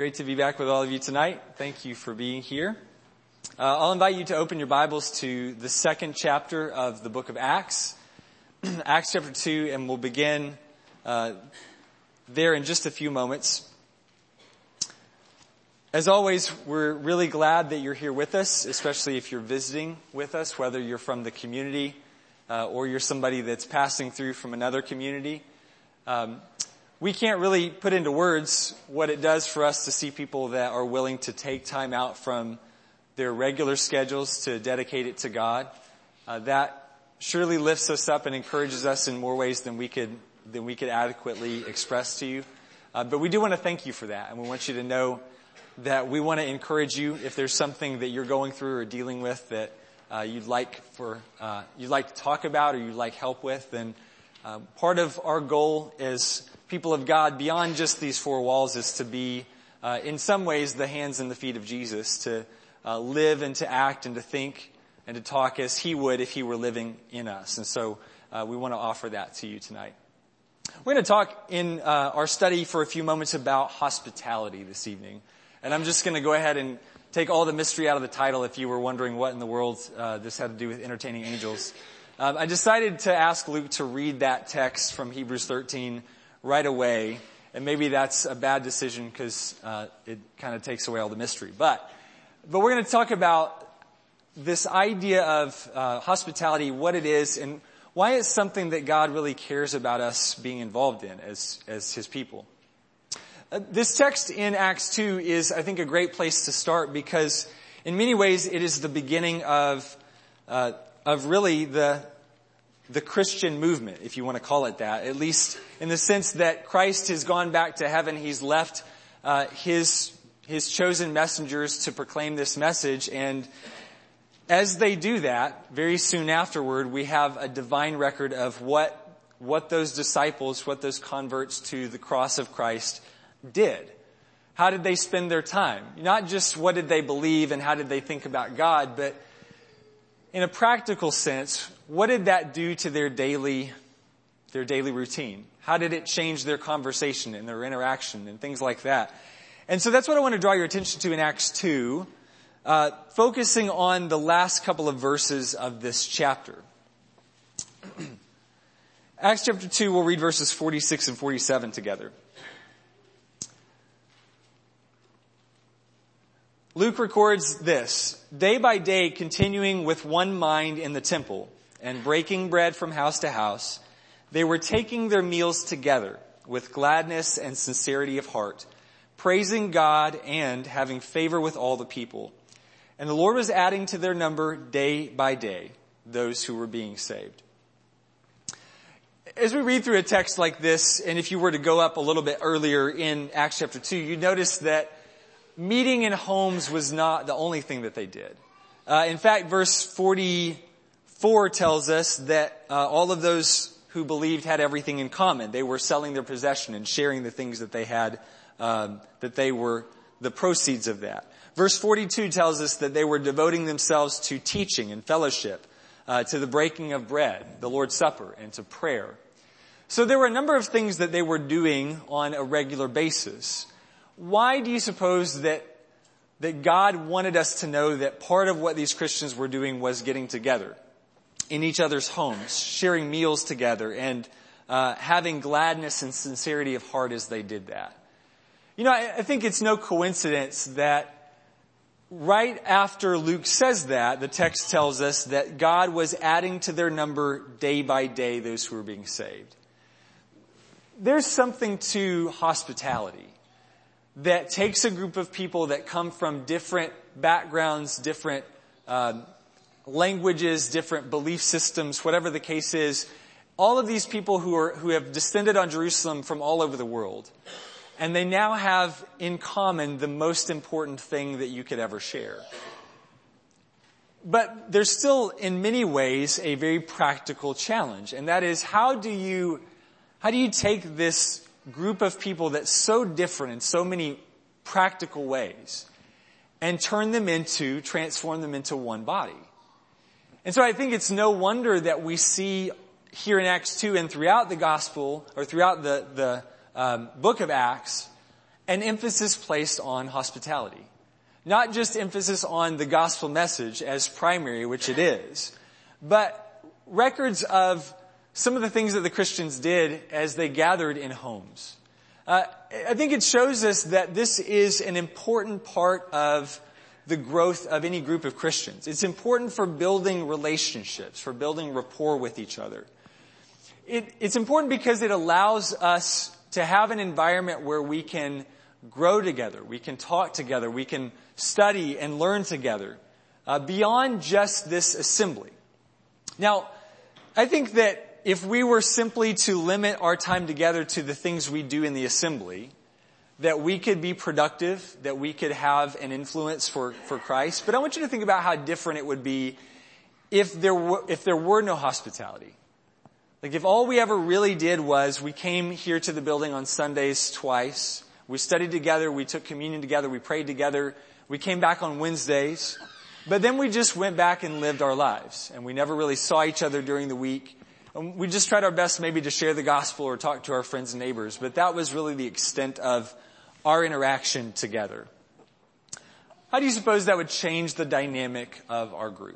Great to be back with all of you tonight. Thank you for being here. I'll invite you to open your Bibles to the second chapter of the book of Acts, Acts chapter 2, and we'll begin there in just a few moments. As always, we're really glad that you're here with us, especially if you're visiting with us, whether you're from the community or you're somebody that's passing through from another community. We can't really put into words what it does for us to see people that are willing to take time out from their regular schedules to dedicate it to God. That surely lifts us up and encourages us in more ways than we could adequately express to you. But we do want to thank you for that, and we want you to know that we want to encourage you if there's something that you're going through or dealing with that you'd like to talk about or you'd like help with. Then part of our goal as people of God, beyond just these four walls, is to be, in some ways, the hands and the feet of Jesus, to live and to act and to think and to talk as He would if He were living in us. And so we want to offer that to you tonight. We're going to talk in our study for a few moments about hospitality this evening. And I'm just going to go ahead and take all the mystery out of the title if you were wondering what in the world this had to do with entertaining angels. I decided to ask Luke to read that text from Hebrews 13 right away, and maybe that's a bad decision because it kind of takes away all the mystery. But we're going to talk about this idea of hospitality, what it is, and why it's something that God really cares about us being involved in as His people. This text in Acts 2 is, I think, a great place to start because in many ways it is the beginning of really the Christian movement, if you want to call it that, at least in the sense that Christ has gone back to heaven. He's left his chosen messengers to proclaim this message, and as they do that, very soon afterward, we have a divine record of what those disciples, what those converts to the cross of Christ did. How did they spend their time? Not just what did they believe and how did they think about God, but in a practical sense, what did that do to their daily routine? How did it change their conversation and their interaction and things like that? And so that's what I want to draw your attention to in Acts 2, focusing on the last couple of verses of this chapter. Acts chapter 2, we'll read verses 46 and 47 together. Luke records this: day by day, continuing with one mind in the temple and breaking bread from house to house, they were taking their meals together with gladness and sincerity of heart, praising God and having favor with all the people. And the Lord was adding to their number day by day those who were being saved. As we read through a text like this, and if you were to go up a little bit earlier in Acts chapter 2, you notice that meeting in homes was not the only thing that they did. In fact, verse 44 tells us that all of those who believed had everything in common. They were selling their possession and sharing the things that they had, that they were the proceeds of that. Verse 42 tells us that they were devoting themselves to teaching and fellowship, to the breaking of bread, the Lord's Supper, and to prayer. So there were a number of things that they were doing on a regular basis. Why do you suppose that God wanted us to know that part of what these Christians were doing was getting together in each other's homes, sharing meals together, and having gladness and sincerity of heart as they did that? You know, I think it's no coincidence that right after Luke says that, the text tells us that God was adding to their number day by day those who were being saved. There's something to hospitality that takes a group of people that come from different backgrounds, different languages, different belief systems, whatever the case is, all of these people who have descended on Jerusalem from all over the world, and they now have in common the most important thing that you could ever share. But there's still, in many ways, a very practical challenge, and that is how do you take this group of people that's so different in so many practical ways and transform them into one body? And so I think it's no wonder that we see here in Acts 2 and throughout the gospel, or throughout the book of Acts, an emphasis placed on hospitality. Not just emphasis on the gospel message as primary, which it is, but records of some of the things that the Christians did as they gathered in homes. I think it shows us that this is an important part of the growth of any group of Christians. It's important for building relationships, for building rapport with each other. It's important because it allows us to have an environment where we can grow together, we can talk together, we can study and learn together, beyond just this assembly. Now, I think that if we were simply to limit our time together to the things we do in the assembly, that we could be productive, that we could have an influence for Christ. But I want you to think about how different it would be if there were no hospitality. Like if all we ever really did was we came here to the building on Sundays twice, we studied together, we took communion together, we prayed together, we came back on Wednesdays, but then we just went back and lived our lives, and we never really saw each other during the week. And we just tried our best maybe to share the gospel or talk to our friends and neighbors, but that was really the extent of our interaction together. How do you suppose that would change the dynamic of our group?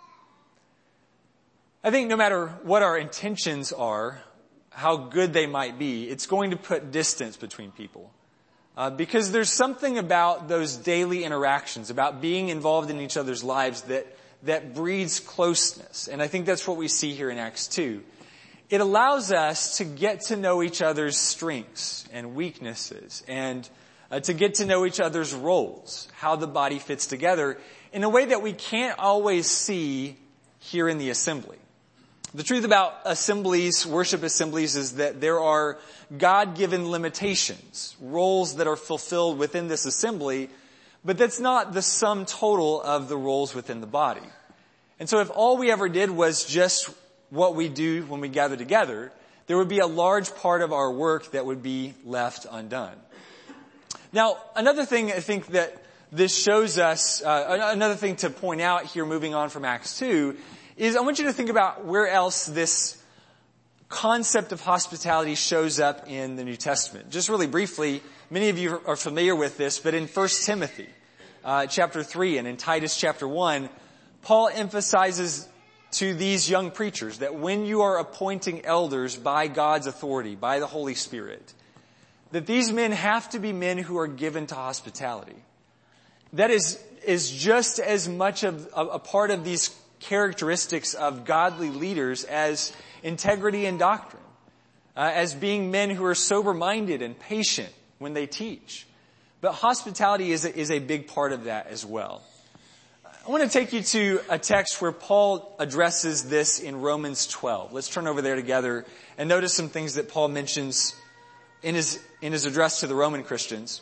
I think no matter what our intentions are, how good they might be, it's going to put distance between people. Because there's something about those daily interactions, about being involved in each other's lives that breeds closeness. And I think that's what we see here in Acts 2. It allows us to get to know each other's strengths and weaknesses and to get to know each other's roles, how the body fits together in a way that we can't always see here in the assembly. The truth about assemblies, worship assemblies, is that there are God-given limitations, roles that are fulfilled within this assembly, but that's not the sum total of the roles within the body. And so if all we ever did was just what we do when we gather together, there would be a large part of our work that would be left undone. Now, another thing I think that this shows us, another thing to point out here moving on from Acts 2, is I want you to think about where else this concept of hospitality shows up in the New Testament. Just really briefly, many of you are familiar with this, but in 1 Timothy chapter 3 and in Titus chapter 1, Paul emphasizes to these young preachers that when you are appointing elders by God's authority, by the Holy Spirit, that these men have to be men who are given to hospitality. That is just as much of a part of these characteristics of godly leaders as integrity in doctrine, as being men who are sober-minded and patient when they teach. But hospitality is a big part of that as well. I want to take you to a text where Paul addresses this in Romans 12. Let's turn over there together and notice some things that Paul mentions in his address to the Roman Christians.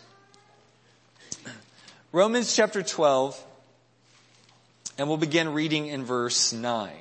Romans chapter 12, and we'll begin reading in verse 9.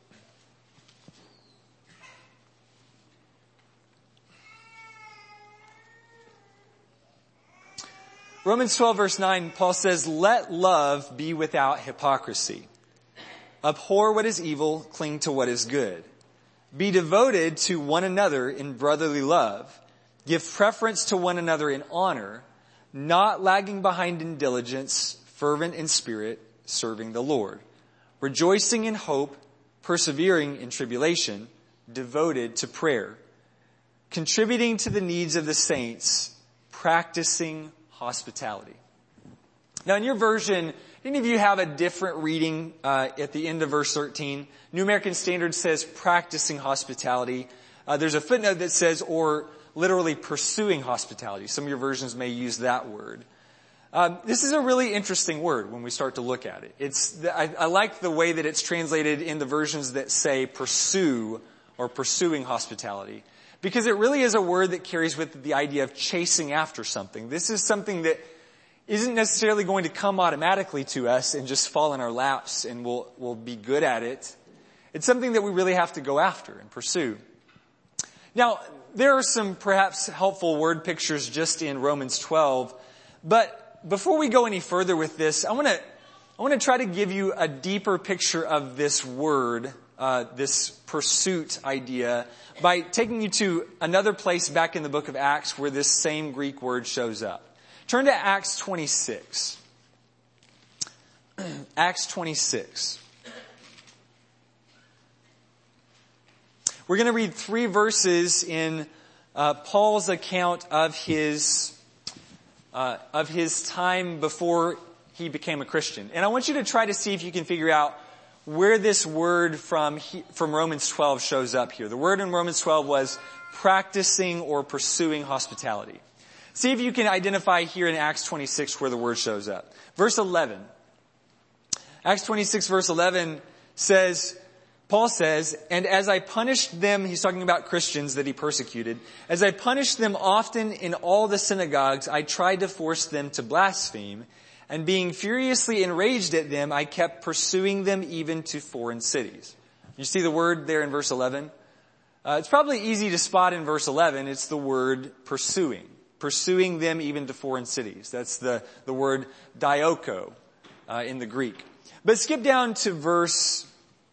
Romans 12 verse 9, Paul says, "Let love be without hypocrisy. Abhor what is evil, cling to what is good. Be devoted to one another in brotherly love. Give preference to one another in honor, not lagging behind in diligence, fervent in spirit, serving the Lord. Rejoicing in hope, persevering in tribulation, devoted to prayer. Contributing to the needs of the saints, practicing hospitality." Now in your version, any of you have a different reading at the end of verse 13? New American Standard says practicing hospitality. There's a footnote that says, or literally pursuing hospitality. Some of your versions may use that word. This is a really interesting word when we start to look at it. I like the way that it's translated in the versions that say pursue or pursuing hospitality, because it really is a word that carries with it the idea of chasing after something. This is something that isn't necessarily going to come automatically to us and just fall in our laps and we'll be good at it. It's something that we really have to go after and pursue. Now, there are some perhaps helpful word pictures just in Romans 12, but before we go any further with this, I want to try to give you a deeper picture of this word, this pursuit idea, by taking you to another place back in the book of Acts where this same Greek word shows up. Turn to Acts 26. Acts 26. We're going to read 3 verses in Paul's account of his time before he became a Christian. And I want you to try to see if you can figure out where this word from Romans 12 shows up here. The word in Romans 12 was practicing or pursuing hospitality. See if you can identify here in Acts 26 where the word shows up. Verse 11. Acts 26 verse 11 says, Paul says, and as I punished them, he's talking about Christians that he persecuted, as I punished them often in all the synagogues, I tried to force them to blaspheme, and being furiously enraged at them, I kept pursuing them even to foreign cities. You see the word there in verse 11? It's probably easy to spot in verse 11. It's the word pursuing. Pursuing them even to foreign cities. That's the word dioko in the Greek. But skip down to verse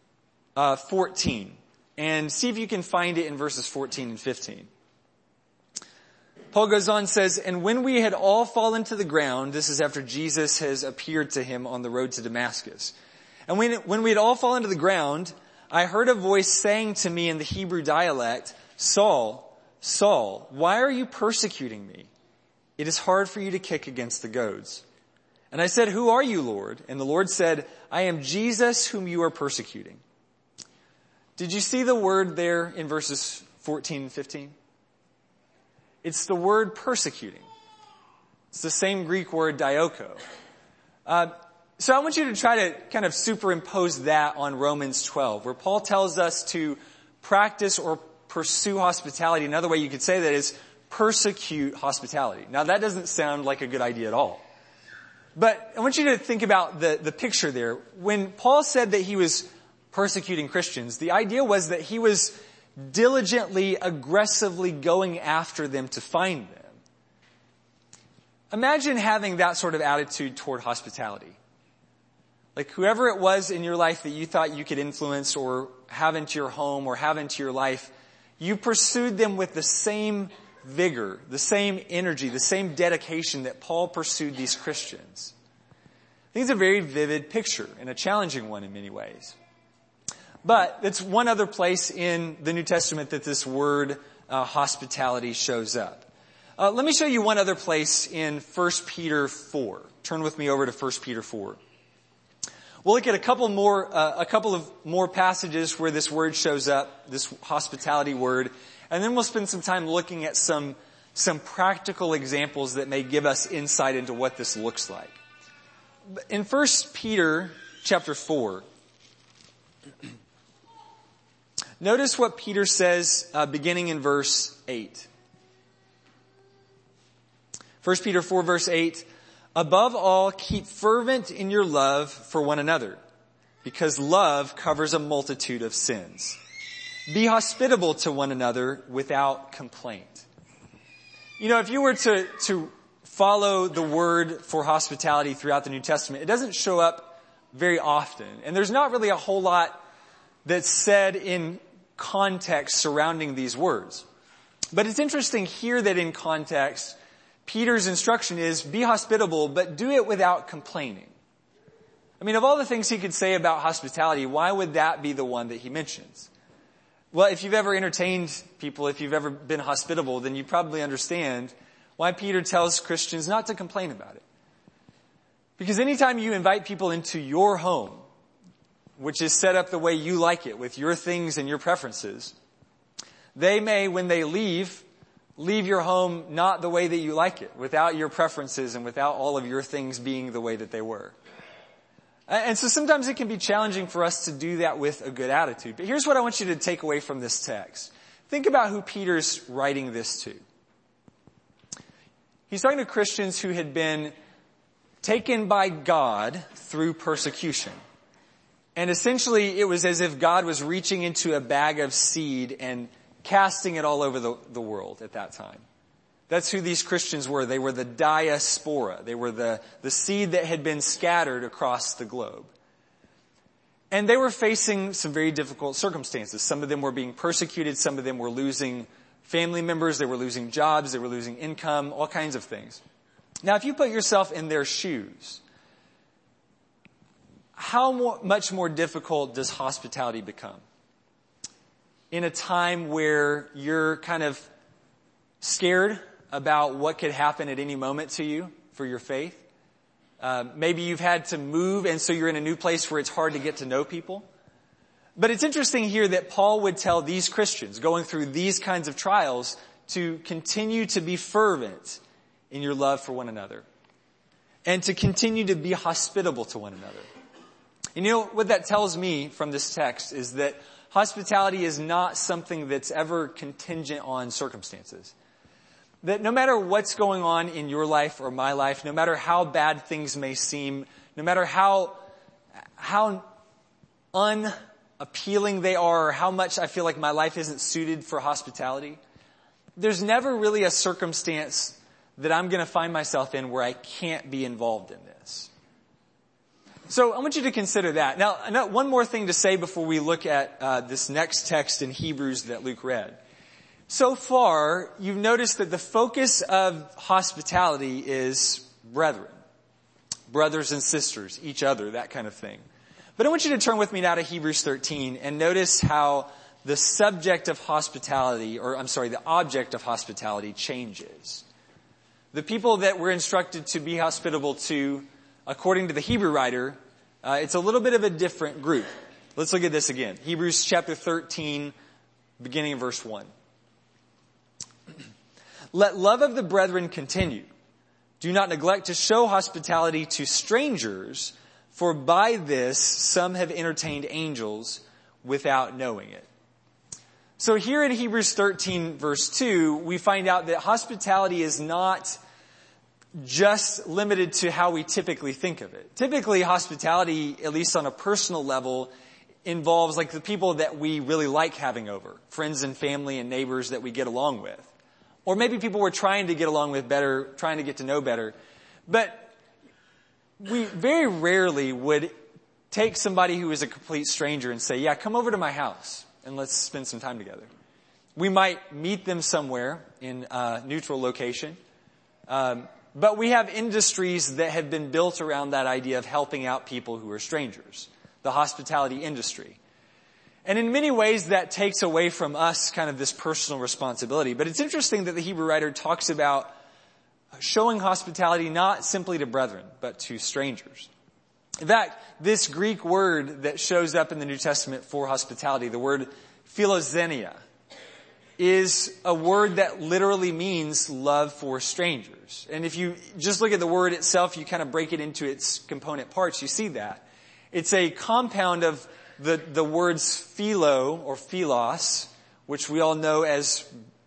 14 and see if you can find it in verses 14 and 15. Paul goes on and says, and when we had all fallen to the ground, this is after Jesus has appeared to him on the road to Damascus. And when we had all fallen to the ground, I heard a voice saying to me in the Hebrew dialect, Saul, Saul, why are you persecuting me? It is hard for you to kick against the goads. And I said, who are you, Lord? And the Lord said, I am Jesus whom you are persecuting. Did you see the word there in verses 14 and 15? It's the word persecuting. It's the same Greek word dioko. So I want you to try to kind of superimpose that on Romans 12, where Paul tells us to practice or pursue hospitality. Another way you could say that is persecute hospitality. Now that doesn't sound like a good idea at all. But I want you to think about the picture there. When Paul said that he was persecuting Christians, the idea was that he was diligently, aggressively going after them to find them. Imagine having that sort of attitude toward hospitality. Like whoever it was in your life that you thought you could influence or have into your home or have into your life, you pursued them with the same vigor, the same energy, the same dedication that Paul pursued these Christians. I think it's a very vivid picture and a challenging one in many ways. But it's one other place in the New Testament that this word hospitality shows up. Let me show you one other place in 1 Peter 4. Turn with me over to 1 Peter 4. We'll look at a couple of more passages where this word shows up, this hospitality word, and then we'll spend some time looking at some practical examples that may give us insight into what this looks like. In 1 Peter chapter 4, notice what Peter says beginning in verse 8. 1 Peter 4 verse 8, above all, keep fervent in your love for one another, because love covers a multitude of sins. Be hospitable to one another without complaint. You know, if you were to follow the word for hospitality throughout the New Testament, it doesn't show up very often. And there's not really a whole lot that's said in context surrounding these words. But it's interesting here that in context, Peter's instruction is be hospitable, but do it without complaining. I mean, of all the things he could say about hospitality, why would that be the one that he mentions? Well, if you've ever entertained people, if you've ever been hospitable, then you probably understand why Peter tells Christians not to complain about it. Because anytime you invite people into your home, which is set up the way you like it, with your things and your preferences, they may, when they leave your home not the way that you like it, without your preferences and without all of your things being the way that they were. And so sometimes it can be challenging for us to do that with a good attitude. But here's what I want you to take away from this text. Think about who Peter's writing this to. He's talking to Christians who had been taken by God through persecution. And essentially it was as if God was reaching into a bag of seed and casting it all over the world at that time. That's who these Christians were. They were the diaspora. They were the seed that had been scattered across the globe. And they were facing some very difficult circumstances. Some of them were being persecuted. Some of them were losing family members. They were losing jobs. They were losing income, all kinds of things. Now, if you put yourself in their shoes, how much more difficult does hospitality become? In a time where you're kind of scared about what could happen at any moment to you for your faith. Maybe you've had to move, and so you're in a new place where it's hard to get to know people. But it's interesting here that Paul would tell these Christians going through these kinds of trials to continue to be fervent in your love for one another and to continue to be hospitable to one another. And you know what that tells me from this text is that hospitality is not something that's ever contingent on circumstances. That no matter what's going on in your life or my life, no matter how bad things may seem, no matter how unappealing they are or how much I feel like my life isn't suited for hospitality, there's never really a circumstance that I'm going to find myself in where I can't be involved in this. So I want you to consider that. Now, one more thing to say before we look at this next text in Hebrews that Luke read. So far, you've noticed that the focus of hospitality is brethren, brothers and sisters, each other, that kind of thing. But I want you to turn with me now to Hebrews 13 and notice how the subject of hospitality, the object of hospitality changes. The people that we're instructed to be hospitable to, according to the Hebrew writer, it's a little bit of a different group. Let's look at this again. Hebrews chapter 13, beginning in verse 1. Let love of the brethren continue. Do not neglect to show hospitality to strangers, for by this some have entertained angels without knowing it. So here in Hebrews 13 verse 2, we find out that hospitality is not just limited to how we typically think of it. Typically, hospitality, at least on a personal level, involves like the people that we really like having over, friends and family and neighbors that we get along with. Or maybe people we're trying to get along with better, trying to get to know better. But we very rarely would take somebody who is a complete stranger and say, yeah, come over to my house and let's spend some time together. We might meet them somewhere in a neutral location. But we have industries that have been built around that idea of helping out people who are strangers. The hospitality industry. And in many ways that takes away from us kind of this personal responsibility. But it's interesting that the Hebrew writer talks about showing hospitality not simply to brethren, but to strangers. In fact, this Greek word that shows up in the New Testament for hospitality, the word philoxenia, is a word that literally means love for strangers. And if you just look at the word itself, you kind of break it into its component parts, you see that. It's a compound of the words philo or philos, which we all know as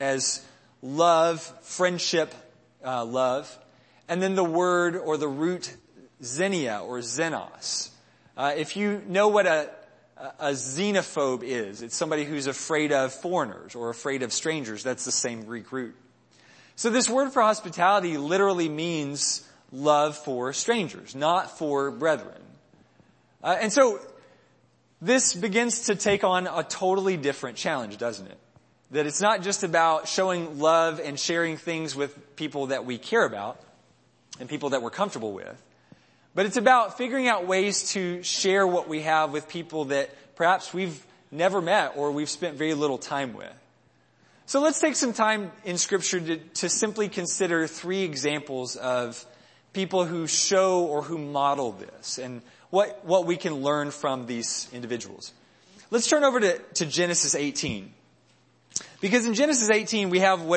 love, friendship, love, and then the word or the root xenia or xenos. If you know what a xenophobe is, it's somebody who's afraid of foreigners or afraid of strangers. That's the same Greek root. So this word for hospitality literally means love for strangers, not for brethren. And so this begins to take on a totally different challenge, doesn't it? That it's not just about showing love and sharing things with people that we care about and people that we're comfortable with, but it's about figuring out ways to share what we have with people that perhaps we've never met or we've spent very little time with. So let's take some time in Scripture to simply consider 3 examples of people who show or who model this and what we can learn from these individuals. Let's turn over to Genesis 18. Because in Genesis 18 we have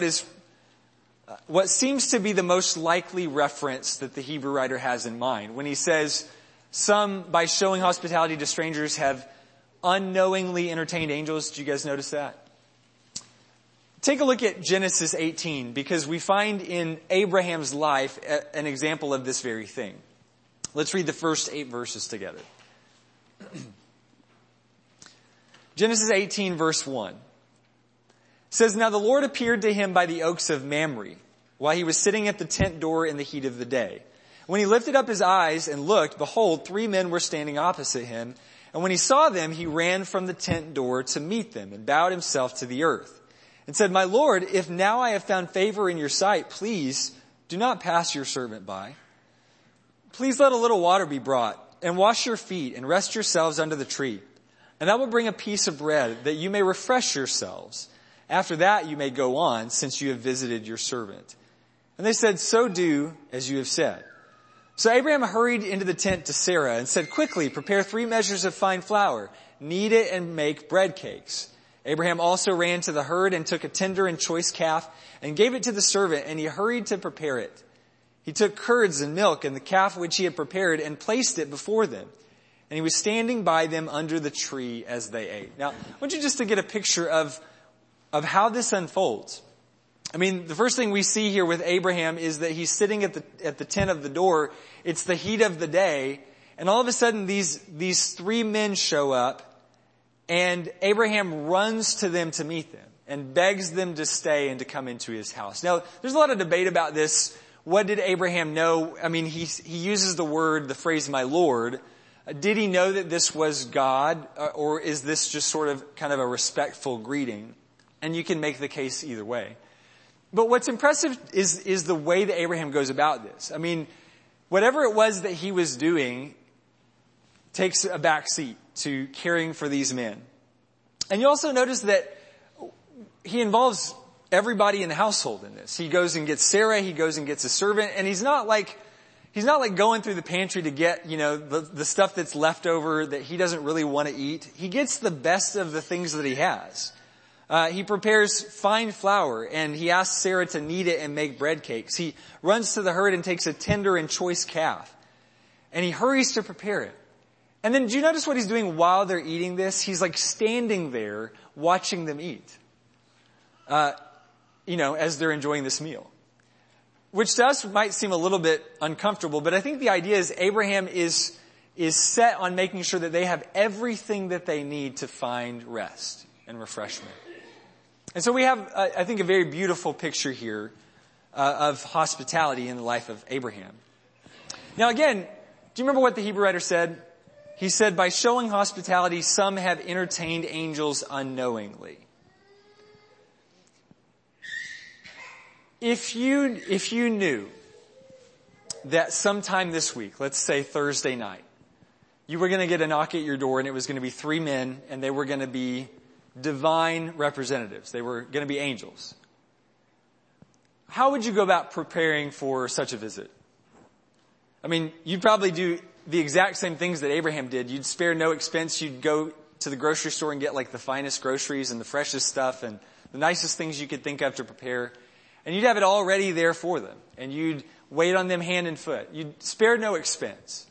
what seems to be the most likely reference that the Hebrew writer has in mind when he says, some, by showing hospitality to strangers, have unknowingly entertained angels. Did you guys notice that? Take a look at Genesis 18 because we find in Abraham's life an example of this very thing. Let's read the first 8 verses together. Genesis 18 verse 1 says, Now the Lord appeared to him by the oaks of Mamre, while he was sitting at the tent door in the heat of the day. When he lifted up his eyes and looked, behold, 3 men were standing opposite him. And when he saw them, he ran from the tent door to meet them and bowed himself to the earth and said, My Lord, if now I have found favor in your sight, please do not pass your servant by. Please let a little water be brought, and wash your feet, and rest yourselves under the tree. And I will bring a piece of bread, that you may refresh yourselves. After that you may go on, since you have visited your servant. And they said, so do as you have said. So Abraham hurried into the tent to Sarah and said, quickly, prepare 3 measures of fine flour, knead it and make bread cakes. Abraham also ran to the herd and took a tender and choice calf and gave it to the servant, and he hurried to prepare it. He took curds and milk and the calf which he had prepared and placed it before them. And he was standing by them under the tree as they ate. Now, I want you just to get a picture of how this unfolds. I mean, the first thing we see here with Abraham is that he's sitting at the tent of the door. It's the heat of the day. And all of a sudden these 3 men show up, and Abraham runs to them to meet them and begs them to stay and to come into his house. Now, there's a lot of debate about this. What did Abraham know? I mean, he uses the phrase, my Lord. Did he know that this was God, or is this just sort of kind of a respectful greeting? And you can make the case either way. But what's impressive is the way that Abraham goes about this. I mean, whatever it was that he was doing takes a back seat to caring for these men. And you also notice that he involves everybody in the household in this. He goes and gets Sarah, he goes and gets a servant, and he's not like going through the pantry to get, the stuff that's left over that he doesn't really want to eat. He gets the best of the things that he has. He prepares fine flour, and he asks Sarah to knead it and make bread cakes. He runs to the herd and takes a tender and choice calf, and he hurries to prepare it. And then do you notice what he's doing while they're eating this? He's like standing there watching them eat, as they're enjoying this meal. Which to us might seem a little bit uncomfortable, but I think the idea is Abraham is set on making sure that they have everything that they need to find rest and refreshment. And so we have, I think, a very beautiful picture here of hospitality in the life of Abraham. Now again, do you remember what the Hebrew writer said? He said, by showing hospitality, some have entertained angels unknowingly. If you knew that sometime this week, let's say Thursday night, you were going to get a knock at your door, and it was going to be 3 men, and they were going to be divine representatives. They were going to be angels. How would you go about preparing for such a visit? I mean, you'd probably do the exact same things that Abraham did. You'd spare no expense. You'd go to the grocery store and get like the finest groceries and the freshest stuff and the nicest things you could think of to prepare. And you'd have it all ready there for them. And you'd wait on them hand and foot. You'd spare no expense.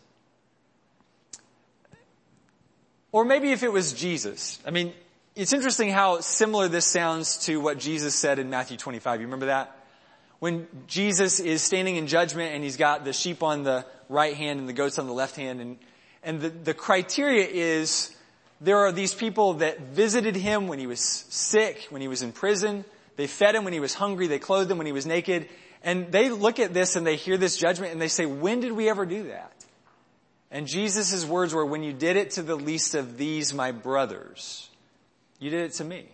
Or maybe if it was Jesus. I mean, it's interesting how similar this sounds to what Jesus said in Matthew 25. You remember that? When Jesus is standing in judgment and he's got the sheep on the right hand and the goats on the left hand. And the criteria is there are these people that visited him when he was sick, when he was in prison. They fed him when he was hungry. They clothed him when he was naked. And they look at this and they hear this judgment and they say, when did we ever do that? And Jesus' words were, when you did it to the least of these, my brothers, you did it to me.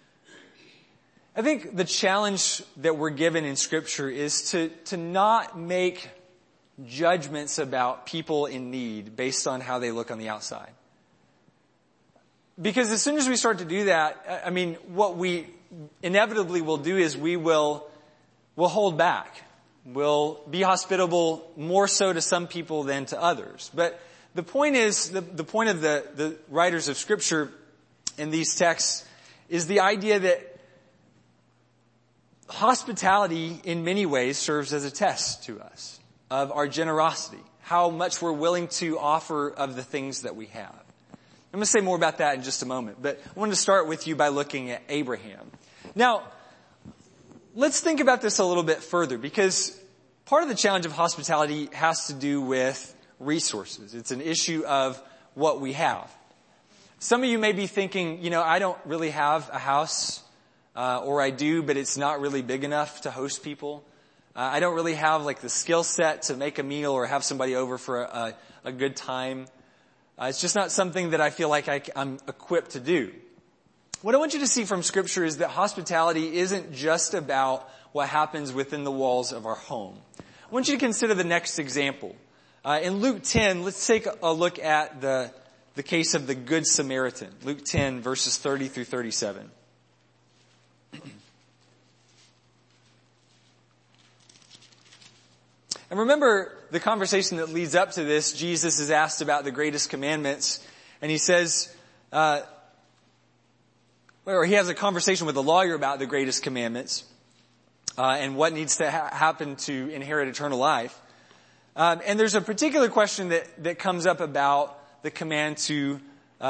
I think the challenge that we're given in Scripture is to not make judgments about people in need based on how they look on the outside. Because as soon as we start to do that, I mean, what we inevitably will do is we'll hold back. We'll be hospitable more so to some people than to others. But the point is, the point of the writers of Scripture in these texts is the idea that hospitality in many ways serves as a test to us of our generosity, how much we're willing to offer of the things that we have. I'm going to say more about that in just a moment, but I wanted to start with you by looking at Abraham. Now, let's think about this a little bit further, because part of the challenge of hospitality has to do with resources. It's an issue of what we have. Some of you may be thinking, I don't really have a house, or I do, but it's not really big enough to host people. I don't really have like the skill set to make a meal or have somebody over for a good time. It's just not something that I feel like I'm equipped to do. What I want you to see from Scripture is that hospitality isn't just about what happens within the walls of our home. I want you to consider the next example. In Luke 10, let's take a look at the case of the Good Samaritan. Luke 10, verses 30 through 37. And remember the conversation that leads up to this. Jesus is asked about the greatest commandments, and he says, or he has a conversation with a lawyer about the greatest commandments, and what needs to happen to inherit eternal life. And there's a particular question that comes up about the command to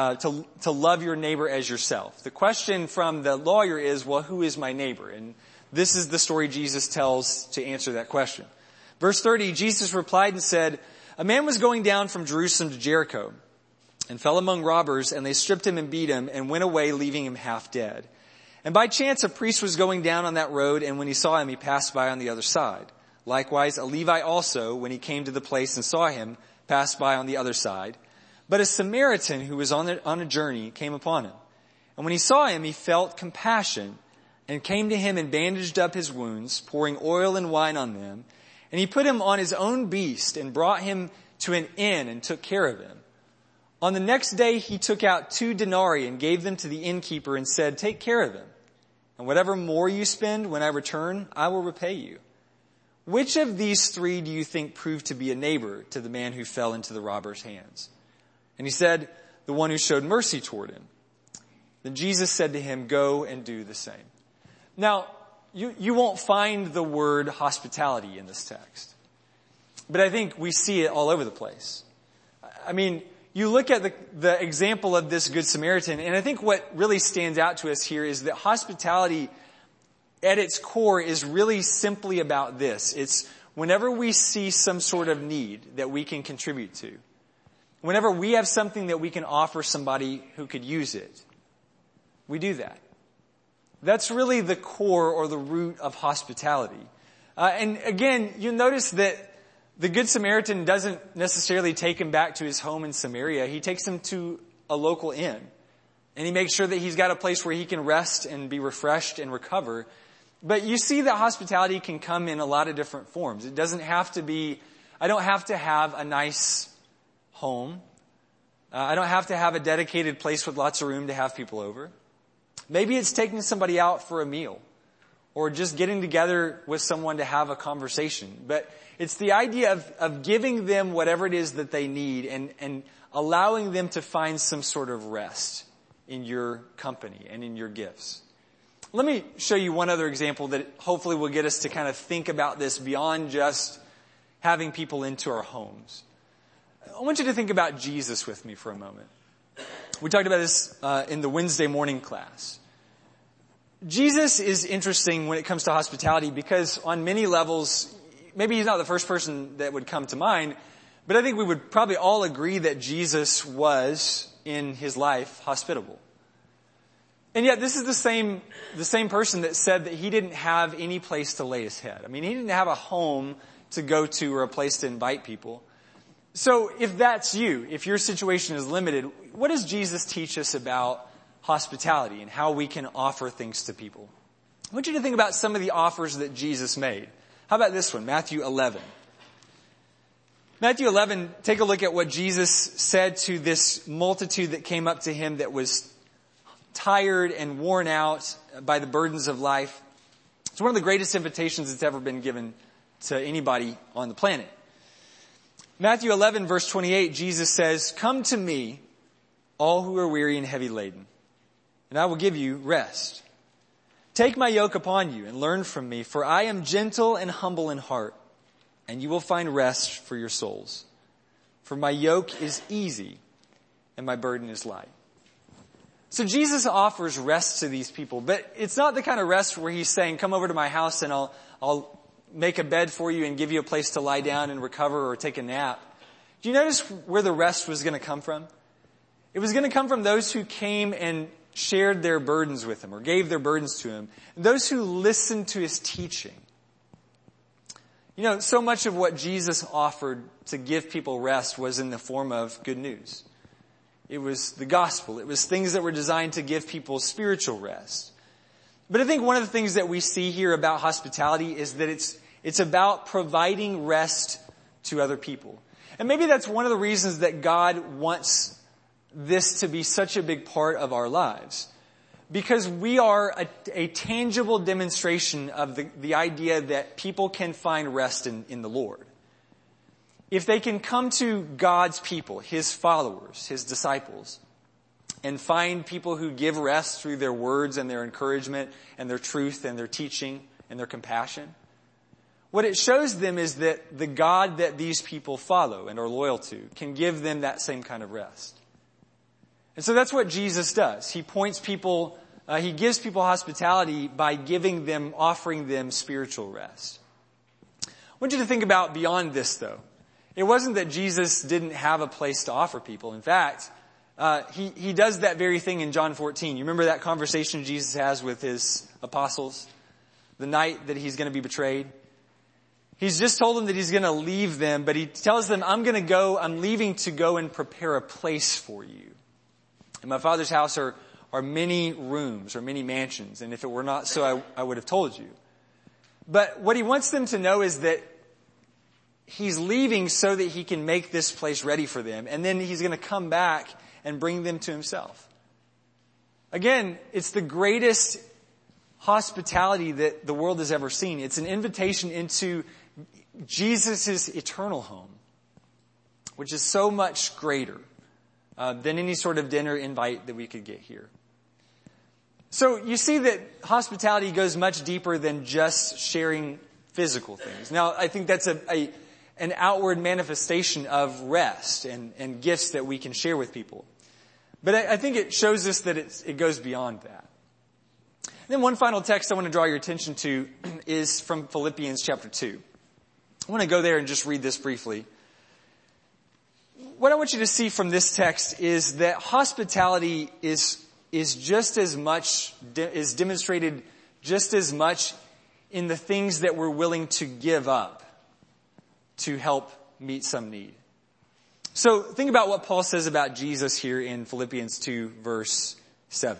love your neighbor as yourself. The question from the lawyer is, well, who is my neighbor? And this is the story Jesus tells to answer that question. Verse 30, Jesus replied and said, a man was going down from Jerusalem to Jericho and fell among robbers, and they stripped him and beat him and went away, leaving him half dead. And by chance a priest was going down on that road, and when he saw him, he passed by on the other side. Likewise, a Levite also, when he came to the place and saw him, passed by on the other side. But a Samaritan who was on a journey came upon him. And when he saw him, he felt compassion and came to him and bandaged up his wounds, pouring oil and wine on them. And he put him on his own beast and brought him to an inn and took care of him. On the next day, he took out 2 denarii and gave them to the innkeeper and said, take care of him. And whatever more you spend when I return, I will repay you. Which of these 3 do you think proved to be a neighbor to the man who fell into the robber's hands? And he said, the one who showed mercy toward him. Then Jesus said to him, go and do the same. Now, you won't find the word hospitality in this text. But I think we see it all over the place. I mean, you look at the example of this Good Samaritan, and I think what really stands out to us here is that hospitality at its core is really simply about this. It's whenever we see some sort of need that we can contribute to, whenever we have something that we can offer somebody who could use it, we do that. That's really the core or the root of hospitality. And again, you notice that the Good Samaritan doesn't necessarily take him back to his home in Samaria. He takes him to a local inn. And he makes sure that he's got a place where he can rest and be refreshed and recover. But you see that hospitality can come in a lot of different forms. It doesn't have to be, I don't have to have a nice home. I don't have to have a dedicated place with lots of room to have people over. Maybe it's taking somebody out for a meal or just getting together with someone to have a conversation. But it's the idea of giving them whatever it is that they need and allowing them to find some sort of rest in your company and in your gifts. Let me show you one other example that hopefully will get us to kind of think about this beyond just having people into our homes. I want you to think about Jesus with me for a moment. We talked about this in the Wednesday morning class. Jesus is interesting when it comes to hospitality because on many levels, maybe he's not the first person that would come to mind, but I think we would probably all agree that Jesus was, in his life, hospitable. And yet this is the same person that said that he didn't have any place to lay his head. I mean, he didn't have a home to go to or a place to invite people. So if that's you, if your situation is limited, what does Jesus teach us about hospitality and how we can offer things to people? I want you to think about some of the offers that Jesus made. How about this one, Matthew 11? Matthew 11, take a look at what Jesus said to this multitude that came up to him that was tired and worn out by the burdens of life. It's one of the greatest invitations that's ever been given to anybody on the planet. Matthew 11, verse 28, Jesus says, come to me, all who are weary and heavy laden, and I will give you rest. Take my yoke upon you and learn from me, for I am gentle and humble in heart, and you will find rest for your souls. For my yoke is easy and my burden is light. So Jesus offers rest to these people, but it's not the kind of rest where he's saying, come over to my house and I'll make a bed for you and give you a place to lie down and recover or take a nap. Do you notice where the rest was going to come from? It was going to come from those who came and shared their burdens with him or gave their burdens to him. And those who listened to his teaching. You know, so much of what Jesus offered to give people rest was in the form of good news. It was the gospel. It was things that were designed to give people spiritual rest. But I think one of the things that we see here about hospitality is that it's about providing rest to other people. And maybe that's one of the reasons that God wants this to be such a big part of our lives. Because we are a tangible demonstration of the idea that people can find rest in the Lord. If they can come to God's people, His followers, His disciples, and find people who give rest through their words and their encouragement and their truth and their teaching and their compassion, what it shows them is that the God that these people follow and are loyal to can give them that same kind of rest. And so that's what Jesus does. He gives people hospitality by offering them spiritual rest. I want you to think about beyond this, though. It wasn't that Jesus didn't have a place to offer people. In fact, he does that very thing in John 14. You remember that conversation Jesus has with his apostles the night that he's going to be betrayed? He's just told them that he's going to leave them, but he tells them, I'm leaving to go and prepare a place for you. In my Father's house are many rooms or many mansions, and if it were not so, I would have told you. But what he wants them to know is that he's leaving so that he can make this place ready for them, and then he's going to come back and bring them to himself. Again, it's the greatest hospitality that the world has ever seen. It's an invitation into Jesus' eternal home, which is so much greater than any sort of dinner invite that we could get here. So you see that hospitality goes much deeper than just sharing physical things. Now, I think that's an outward manifestation of rest and gifts that we can share with people. But I think it shows us that it goes beyond that. And then one final text I want to draw your attention to is from Philippians chapter 2. I want to go there and just read this briefly. What I want you to see from this text is that hospitality is demonstrated just as much in the things that we're willing to give up to help meet some need. So think about what Paul says about Jesus here in Philippians 2 verse 7.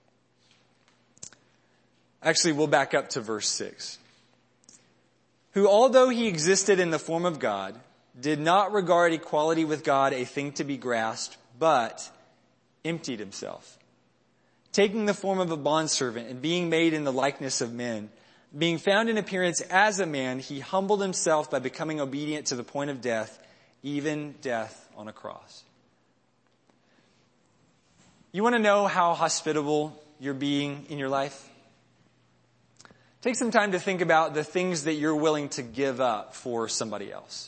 Actually, we'll back up to verse 6. Who, although he existed in the form of God, did not regard equality with God a thing to be grasped, but emptied himself, taking the form of a bondservant and being made in the likeness of men. Being found in appearance as a man, he humbled himself by becoming obedient to the point of death, even death on a cross. You want to know how hospitable you're being in your life? Take some time to think about the things that you're willing to give up for somebody else.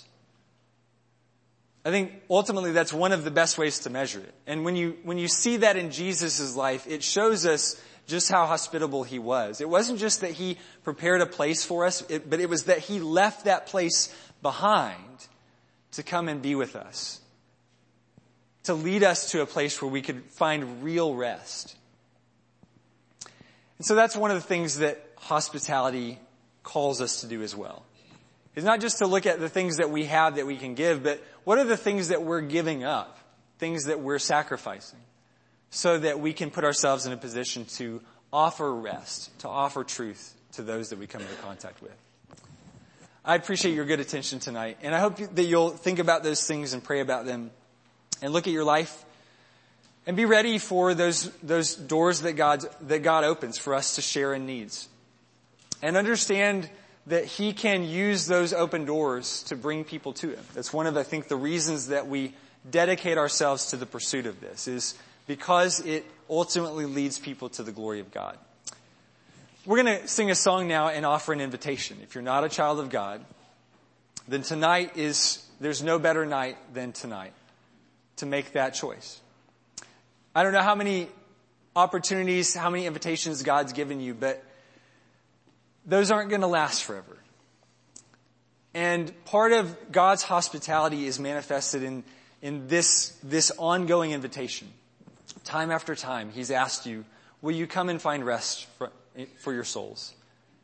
I think ultimately that's one of the best ways to measure it. And when you see that in Jesus' life, it shows us just how hospitable he was. It wasn't just that he prepared a place for us, but it was that he left that place behind to come and be with us, to lead us to a place where we could find real rest. And so that's one of the things that hospitality calls us to do as well. It's not just to look at the things that we have that we can give, but what are the things that we're giving up, things that we're sacrificing, so that we can put ourselves in a position to offer rest, to offer truth to those that we come into contact with. I appreciate your good attention tonight, and I hope that you'll think about those things and pray about them and look at your life and be ready for those doors that God opens for us to share in needs. And understand that he can use those open doors to bring people to him. That's one of, I think, the reasons that we dedicate ourselves to the pursuit of this, is because it ultimately leads people to the glory of God. We're going to sing a song now and offer an invitation. If you're not a child of God, then there's no better night than tonight to make that choice. I don't know how many opportunities, how many invitations God's given you, but those aren't going to last forever. And part of God's hospitality is manifested in this ongoing invitation. Time after time, he's asked you, will you come and find rest for your souls?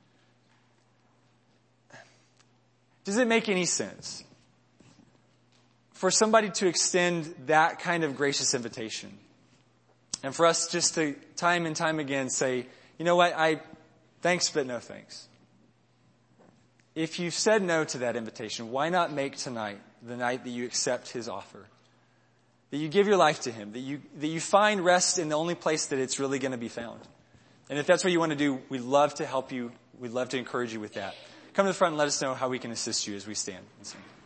Does it make any sense for somebody to extend that kind of gracious invitation? And for us just to time and time again say, you know what, Thanks, but no thanks. If you've said no to that invitation, why not make tonight the night that you accept his offer? That you give your life to him, that you find rest in the only place that it's really going to be found. And if that's what you want to do, we'd love to help you. We'd love to encourage you with that. Come to the front and let us know how we can assist you as we stand and sing.